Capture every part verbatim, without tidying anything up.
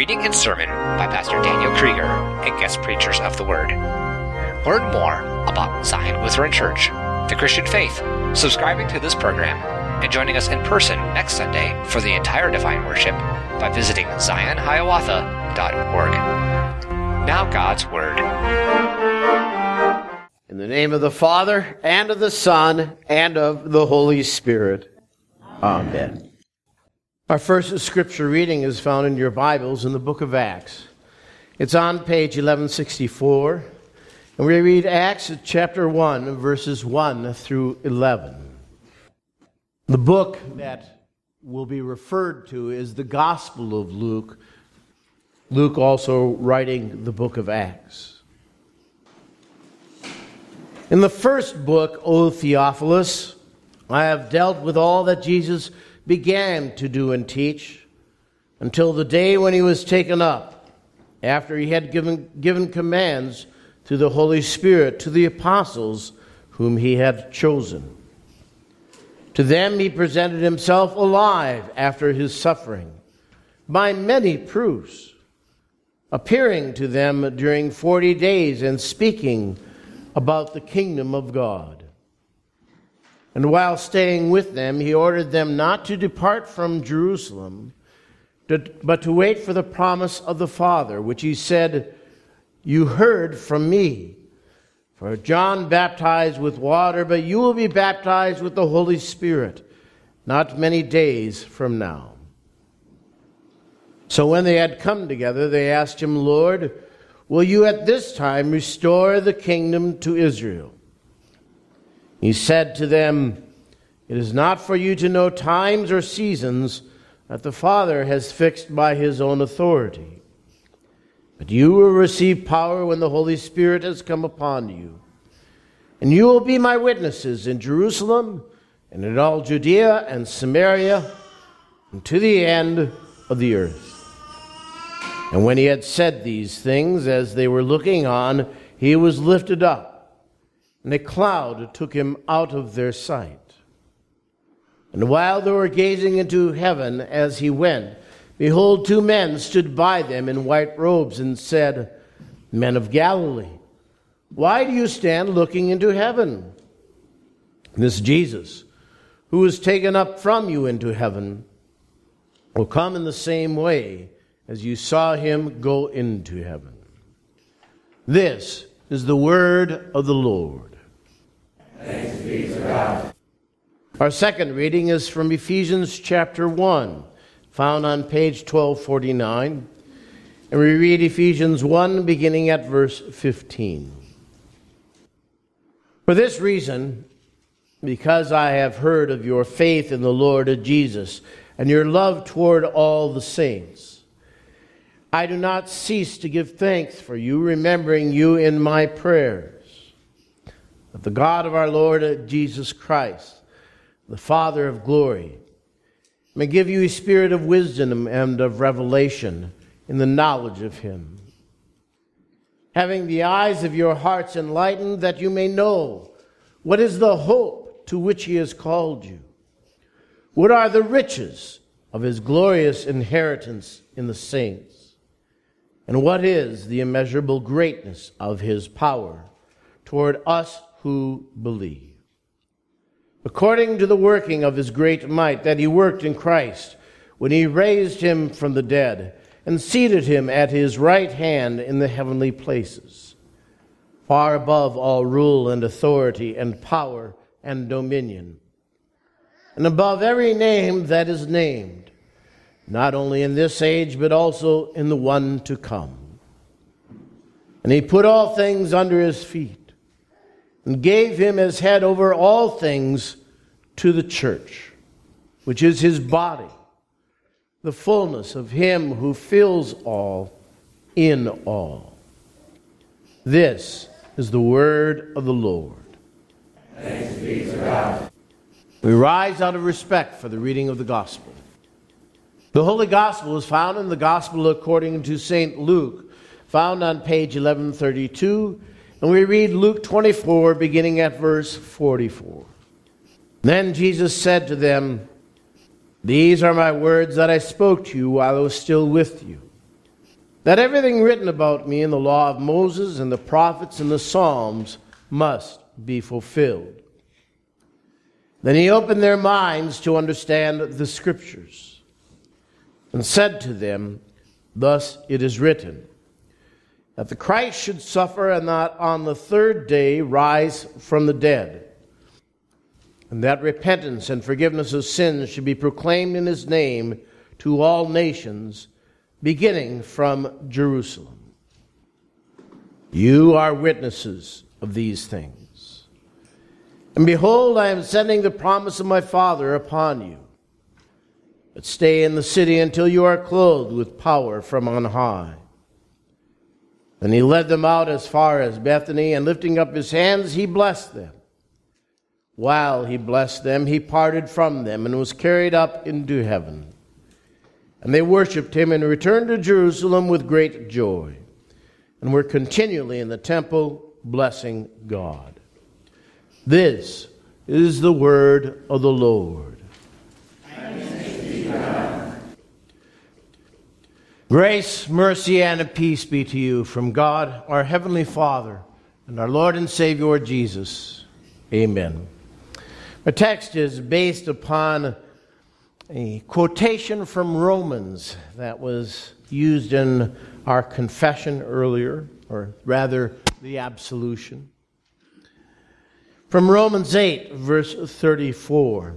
reading and sermon by Pastor Daniel Krieger and guest preachers of the Word. Learn more about Zion Lutheran Church, the Christian faith, subscribing to this program, and joining us in person next Sunday for the entire Divine Worship by visiting zion hiawatha dot org. Now God's Word. In the name of the Father, and of the Son, and of the Holy Spirit. Amen. Our first scripture reading is found in your Bibles in the book of Acts. It's on page eleven sixty-four, and we read Acts chapter one, verses one through eleven. The book that will be referred to is the Gospel of Luke, Luke also writing the book of Acts. In the first book, O Theophilus, I have dealt with all that Jesus began to do and teach until the day when he was taken up, after he had given, given commands through the Holy Spirit to the apostles whom he had chosen. To them he presented himself alive after his suffering by many proofs, appearing to them during forty days and speaking about the kingdom of God. And while staying with them, he ordered them not to depart from Jerusalem, but to wait for the promise of the Father, which he said, "You heard from me. For John baptized with water, but you will be baptized with the Holy Spirit not many days from now." So when they had come together, they asked him, "Lord, will you at this time restore the kingdom to Israel?" He said to them, "It is not for you to know times or seasons that the Father has fixed by his own authority. But you will receive power when the Holy Spirit has come upon you. And you will be my witnesses in Jerusalem and in all Judea and Samaria and to the end of the earth." And when he had said these things, as they were looking on, he was lifted up, and a cloud took him out of their sight. And while they were gazing into heaven as he went, behold, two men stood by them in white robes and said, "Men of Galilee, why do you stand looking into heaven? This Jesus, who was taken up from you into heaven, will come in the same way as you saw him go into heaven." This is the word of the Lord. Thanks be to God. Our second reading is from Ephesians chapter one, found on page twelve forty-nine. And we read Ephesians one, beginning at verse fifteen. "For this reason, because I have heard of your faith in the Lord Jesus and your love toward all the saints, I do not cease to give thanks for you, remembering you in my prayers. That the God of our Lord Jesus Christ, the Father of glory, may give you a spirit of wisdom and of revelation in the knowledge of him, having the eyes of your hearts enlightened, that you may know what is the hope to which he has called you, what are the riches of his glorious inheritance in the saints, and what is the immeasurable greatness of his power toward us who believe, according to the working of his great might that he worked in Christ when he raised him from the dead and seated him at his right hand in the heavenly places, far above all rule and authority and power and dominion, and above every name that is named, not only in this age but also in the one to come. And he put all things under his feet, and gave him as head over all things to the church, which is his body, the fullness of him who fills all in all." This is the word of the Lord. Thanks be to God. We rise out of respect for the reading of the gospel. The Holy Gospel is found in the Gospel according to Saint Luke, found on page eleven thirty-two, and we read Luke twenty-four, beginning at verse forty-four. Then Jesus said to them, "These are my words that I spoke to you while I was still with you, that everything written about me in the law of Moses and the prophets and the Psalms must be fulfilled. Then he opened their minds to understand the Scriptures, and said to them, Thus it is written, that the Christ should suffer and that on the third day rise from the dead, and that repentance and forgiveness of sins should be proclaimed in his name to all nations, beginning from Jerusalem. You are witnesses of these things. And behold, I am sending the promise of my Father upon you. But stay in the city until you are clothed with power from on high. Then he led them out as far as Bethany, and lifting up his hands, he blessed them. While he blessed them, he parted from them and was carried up into heaven. And they worshipped him and returned to Jerusalem with great joy, and were continually in the temple blessing God. This is the word of the Lord. Grace, mercy, and peace be to you from God, our Heavenly Father, and our Lord and Savior Jesus. Amen. Our text is based upon a quotation from Romans that was used in our confession earlier, or rather the absolution. From Romans eight, verse thirty-four.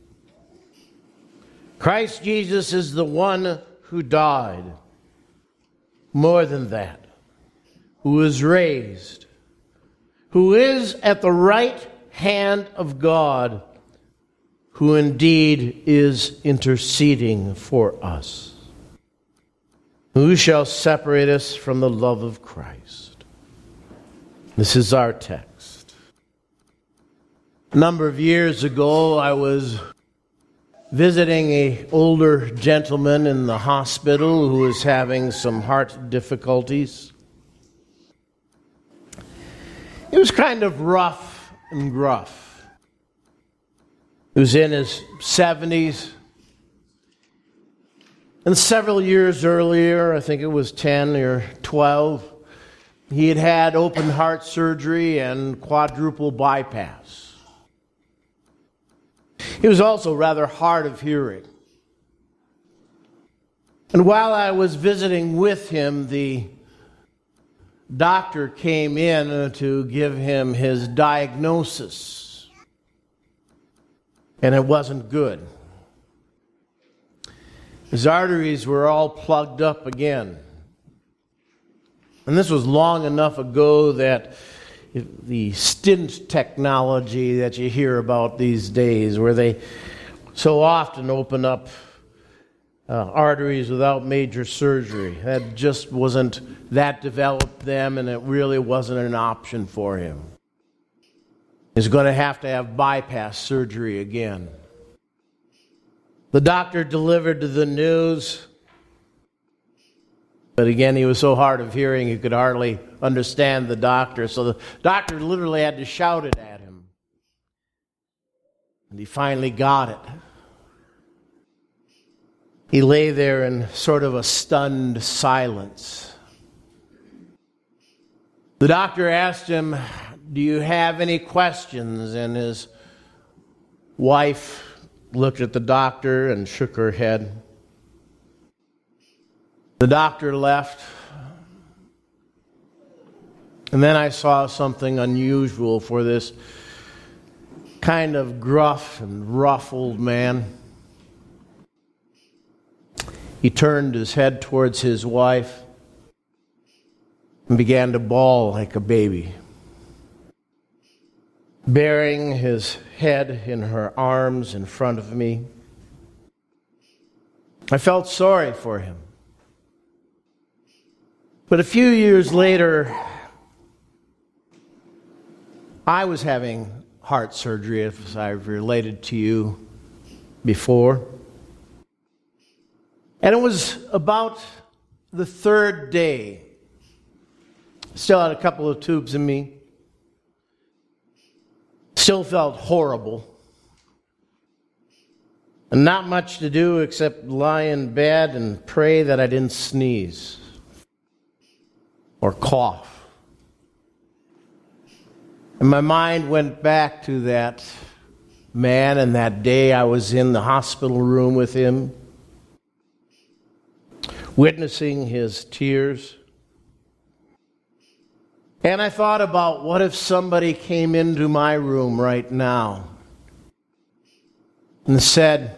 Christ Jesus is the one who died. More than that, who was raised, who is at the right hand of God, who indeed is interceding for us. Who shall separate us from the love of Christ? This is our text. A number of years ago, I was visiting an older gentleman in the hospital who was having some heart difficulties. It was kind of rough and gruff. He was in his seventies. And several years earlier, I think it was ten or twelve, he had had open heart surgery and quadruple bypass. He was also rather hard of hearing. And while I was visiting with him, the doctor came in to give him his diagnosis. And it wasn't good. His arteries were all plugged up again. And this was long enough ago that the stent technology that you hear about these days, where they so often open up uh, arteries without major surgery, that just wasn't that developed then, and it really wasn't an option for him. He's going to have to have bypass surgery again. The doctor delivered the news, but again, he was so hard of hearing he could hardly understand the doctor. So the doctor literally had to shout it at him. And he finally got it. He lay there in sort of a stunned silence. The doctor asked him, "Do you have any questions?" And his wife looked at the doctor and shook her head. The doctor left. And then I saw something unusual for this kind of gruff and rough old man. He turned his head towards his wife and began to bawl like a baby, burying his head in her arms in front of me. I felt sorry for him. But a few years later, I was having heart surgery, as I've related to you before. And it was about the third day. Still had a couple of tubes in me. Still felt horrible. And not much to do except lie in bed and pray that I didn't sneeze. or cough. And my mind went back to that man and that day I was in the hospital room with him, witnessing his tears. And I thought about, what if somebody came into my room right now and said,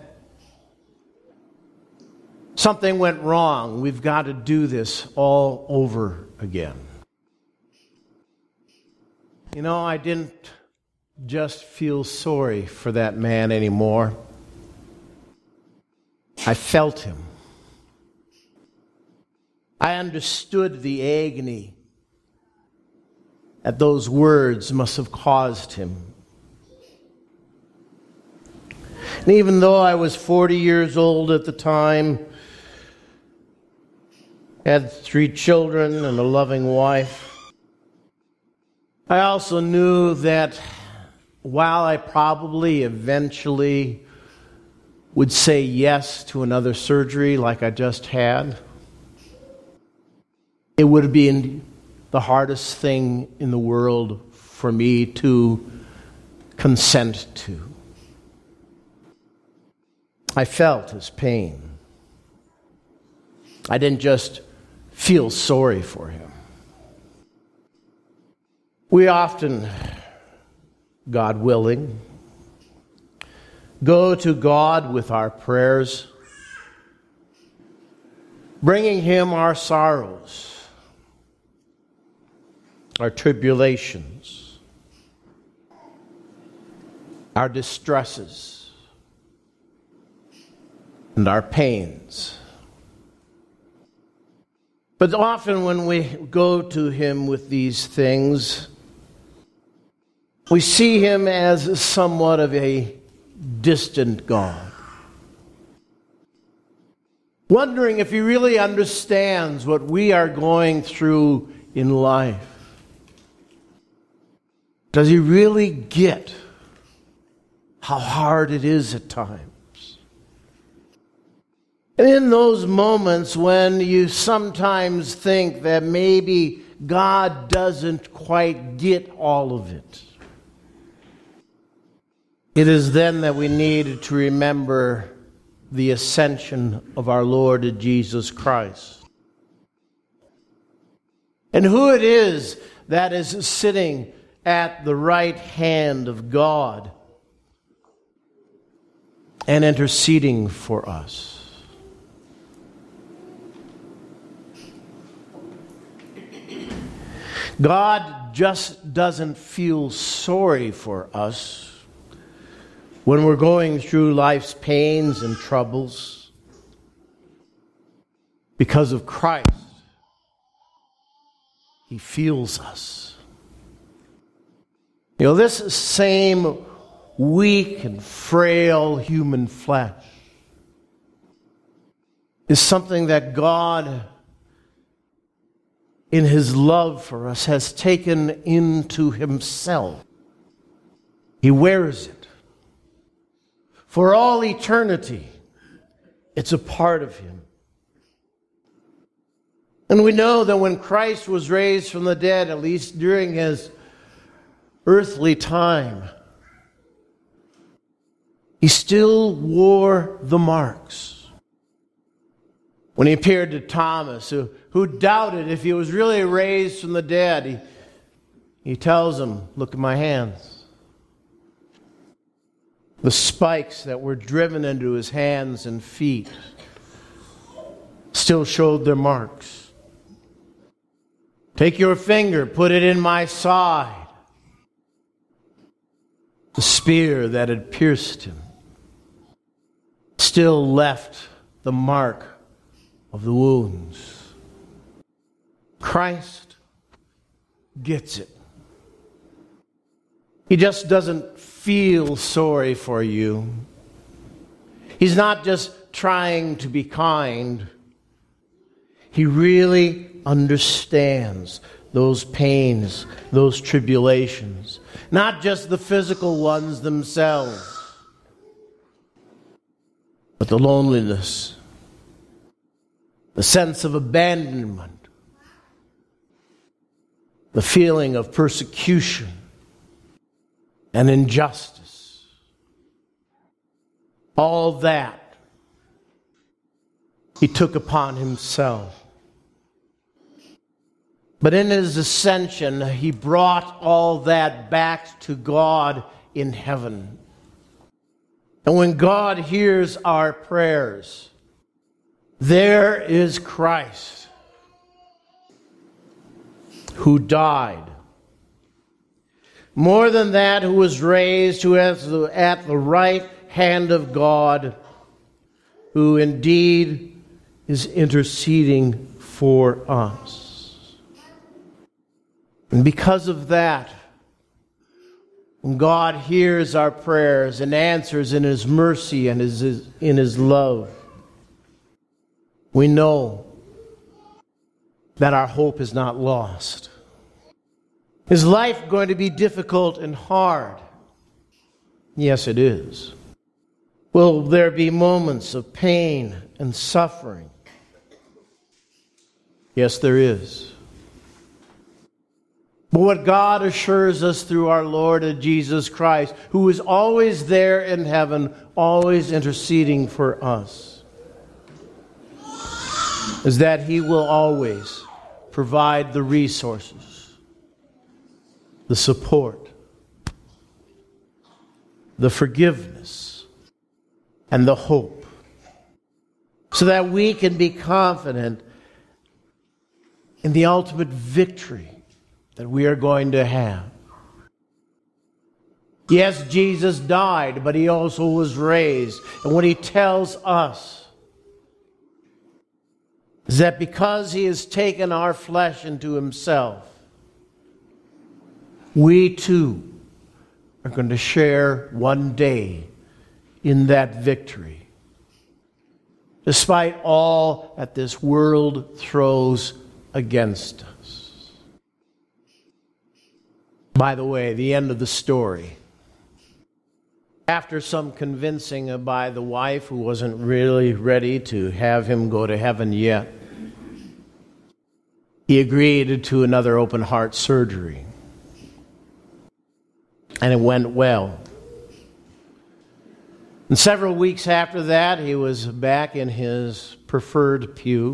something went wrong, we've got to do this all over again. You know, I didn't just feel sorry for that man anymore. I felt him. I understood the agony that those words must have caused him. And even though I was forty years old at the time, had three children and a loving wife, I also knew that while I probably eventually would say yes to another surgery like I just had, it would be the hardest thing in the world for me to consent to. I felt his pain. I didn't just feel sorry for him. We often, God willing, go to God with our prayers, bringing Him our sorrows, our tribulations, our distresses, and our pains. But often when we go to Him with these things, we see Him as somewhat of a distant God, wondering if He really understands what we are going through in life. Does He really get how hard it is at times? And in those moments when you sometimes think that maybe God doesn't quite get all of it, it is then that we need to remember the ascension of our Lord Jesus Christ. And who it is that is sitting at the right hand of God and interceding for us. God just doesn't feel sorry for us when we're going through life's pains and troubles. Because of Christ, He feels us. You know, this same weak and frail human flesh is something that God, in His love for us, has taken into Himself. He wears it. For all eternity, it's a part of Him. And we know that when Christ was raised from the dead, at least during His earthly time, He still wore the marks. When He appeared to Thomas, who, who doubted if He was really raised from the dead, He, he tells him, "Look at my hands." The spikes that were driven into His hands and feet still showed their marks. "Take your finger, put it in my side." The spear that had pierced Him still left the mark of the wounds. Christ gets it. He just doesn't feel sorry for you. He's not just trying to be kind. He really understands those pains, those tribulations. Not just the physical ones themselves, but the loneliness, the sense of abandonment, the feeling of persecution and injustice. All that he took upon himself. But in his ascension, he brought all that back to God in heaven. And when God hears our prayers, there is Christ who died. More than that, who was raised, who is at the right hand of God, who indeed is interceding for us. And because of that, when God hears our prayers and answers in His mercy and his, in His love, we know that our hope is not lost. Is life going to be difficult and hard? Yes, it is. Will there be moments of pain and suffering? Yes, there is. But what God assures us through our Lord Jesus Christ, who is always there in heaven, always interceding for us, is that He will always provide the resources, the support, the forgiveness, and the hope, so that we can be confident in the ultimate victory that we are going to have. Yes, Jesus died, but He also was raised. And what He tells us is that because He has taken our flesh into Himself, we too are going to share one day in that victory, despite all that this world throws against us. By the way, the end of the story. After some convincing by the wife, who wasn't really ready to have him go to heaven yet, he agreed to another open heart surgery. And it went well. And several weeks after that, he was back in his preferred pew,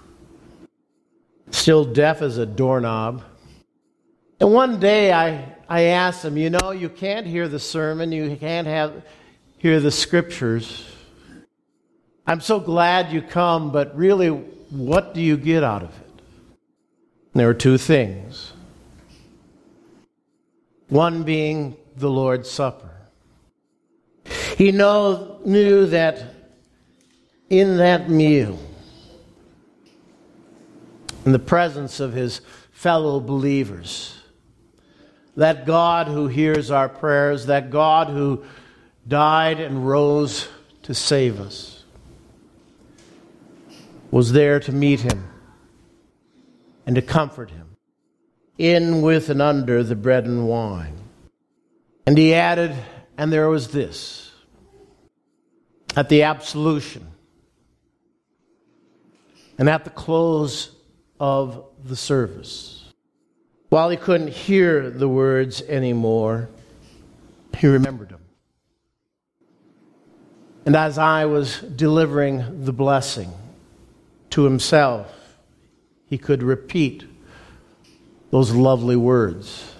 still deaf as a doorknob. And one day I, I asked him, you know, you can't hear the sermon, you can't have hear the scriptures. I'm so glad you come, but really, what do you get out of it? And there were two things. One being the Lord's Supper. He know, knew that in that meal, in the presence of his fellow believers, that God who hears our prayers, that God who died and rose to save us, was there to meet him and to comfort him, in, with, and under the bread and wine. And he added, and there was this, at the absolution, and at the close of the service, while he couldn't hear the words anymore, he remembered them. And as I was delivering the blessing to himself, he could repeat those lovely words.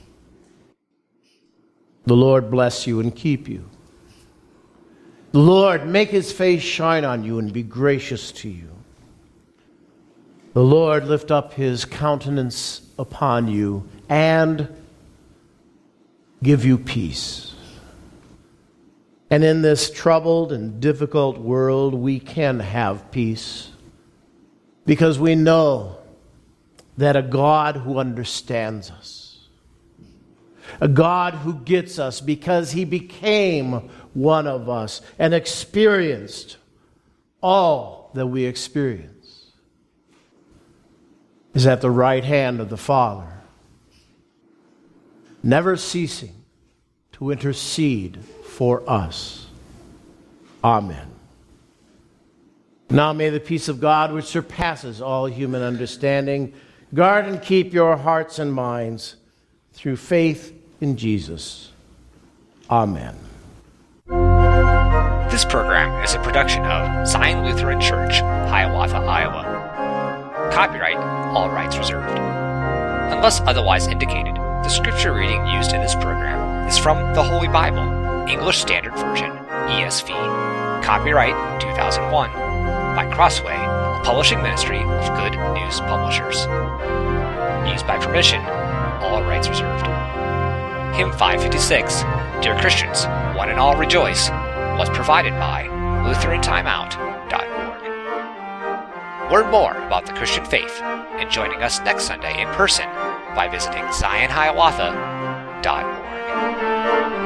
The Lord bless you and keep you. The Lord make His face shine on you and be gracious to you. The Lord lift up His countenance upon you and give you peace. And in this troubled and difficult world, we can have peace because we know that a God who understands us, a God who gets us because He became one of us and experienced all that we experience, is at the right hand of the Father, never ceasing to intercede for us. Amen. Now may the peace of God, which surpasses all human understanding, Guard and keep your hearts and minds through faith in Jesus. Amen. This program is a production of Zion Lutheran Church, Hiawatha, Iowa. Copyright, all rights reserved. Unless otherwise indicated, the scripture reading used in this program is from the Holy Bible, English Standard Version, E S V. Copyright two thousand one by Crossway, a publishing ministry of Good News Publishers. Used by permission, all rights reserved. Hymn five fifty-six, Dear Christians, One and All Rejoice, was provided by Lutheran Timeout dot org. Learn more about the Christian faith and joining us next Sunday in person by visiting Zion Hiawatha dot org.